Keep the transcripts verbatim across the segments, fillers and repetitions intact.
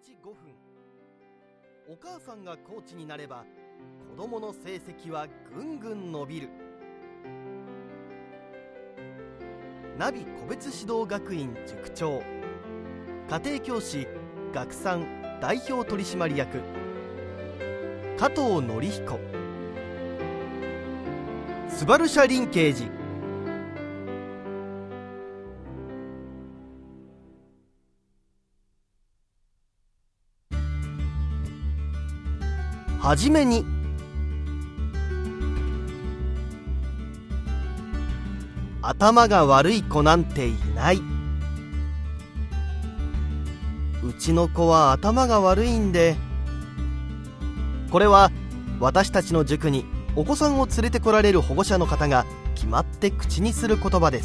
ちごふん。お母さんがコーチになれば子どもの成績はぐんぐん伸びる。ナビ個別指導学院塾長、家庭教師学産代表取締役加藤紀彦。スバル社リンケージ。はじめに、頭が悪い子なんていない。うちの子は頭が悪いんで。これは私たちの塾にお子さんを連れてこられる保護者の方が決まって口にする言葉です。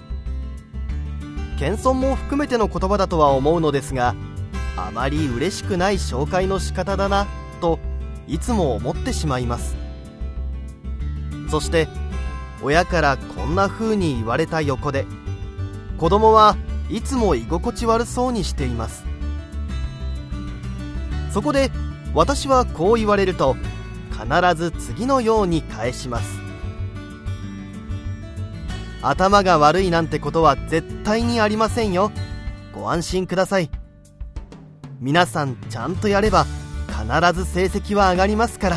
謙遜も含めての言葉だとは思うのですが、あまり嬉しくない紹介の仕方だなといつも思ってしまいます。そして親からこんな風に言われた横で、子供はいつも居心地悪そうにしています。そこで私はこう言われると必ず次のように返します。頭が悪いなんてことは絶対にありませんよ。ご安心ください。皆さんちゃんとやれば必ず成績は上がりますから。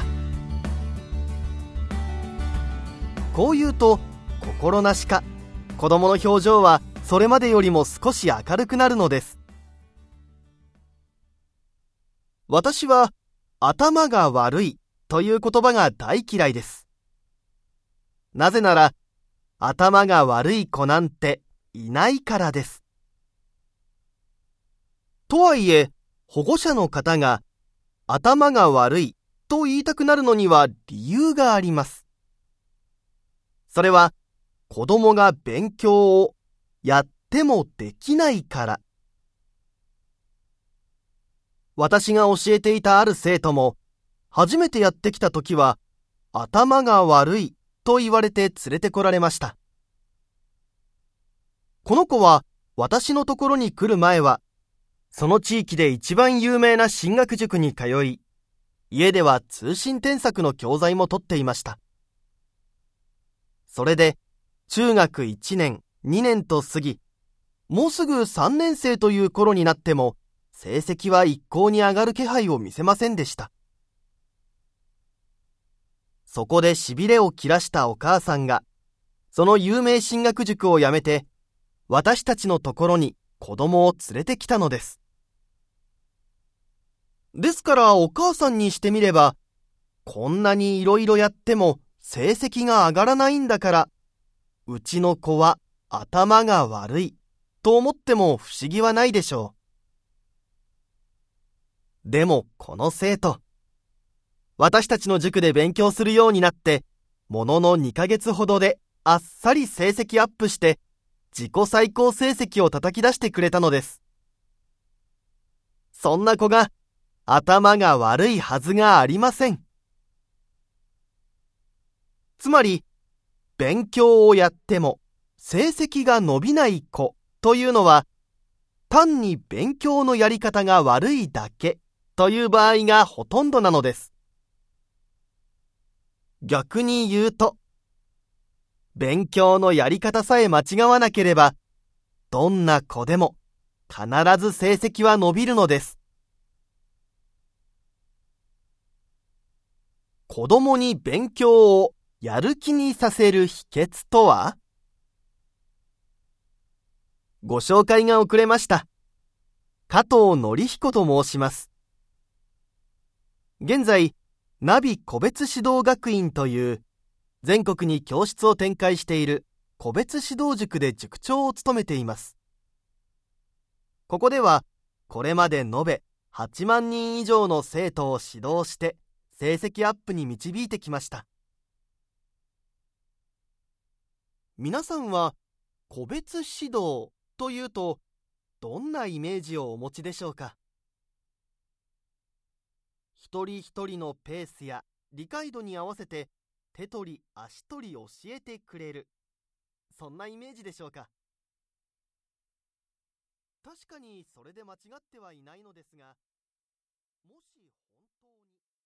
こう言うと心なしか子供の表情はそれまでよりも少し明るくなるのです。私は頭が悪いという言葉が大嫌いです。なぜなら頭が悪い子なんていないからです。とはいえ保護者の方が頭が悪いと言いたくなるのには理由があります。それは子供が勉強をやってもできないから。私が教えていたある生徒も初めてやってきた時は頭が悪いと言われて連れてこられました。この子は私のところに来る前はその地域で一番有名な進学塾に通い、家では通信添削の教材も取っていました。それで中学いちねん、にねんと過ぎ、もうすぐさんねん生という頃になっても成績は一向に上がる気配を見せませんでした。そこでしびれを切らしたお母さんが、その有名進学塾を辞めて、私たちのところに子供を連れてきたのです。ですからお母さんにしてみれば、こんなにいろいろやっても成績が上がらないんだから、うちの子は頭が悪いと思っても不思議はないでしょう。でもこの生徒、私たちの塾で勉強するようになって、もののにかげつほどであっさり成績アップして、自己最高成績を叩き出してくれたのです。そんな子が頭が悪いはずがありません。つまり、勉強をやっても成績が伸びない子というのは、単に勉強のやり方が悪いだけという場合がほとんどなのです。逆に言うと、勉強のやり方さえ間違わなければ、どんな子でも必ず成績は伸びるのです。子供に勉強をやる気にさせる秘訣とは？ご紹介が遅れました。加藤紀彦と申します。現在、ナビ個別指導学院という全国に教室を展開している個別指導塾で塾長を務めています。ここではこれまで延べはちまんにん以上の生徒を指導して成績アップに導いてきました。皆さんは個別指導というとどんなイメージをお持ちでしょうか？一人一人のペースや理解度に合わせて手取り足取り教えてくれる、そんなイメージでしょうか？ 確かにそれで間違ってはいないのですが、もし本当に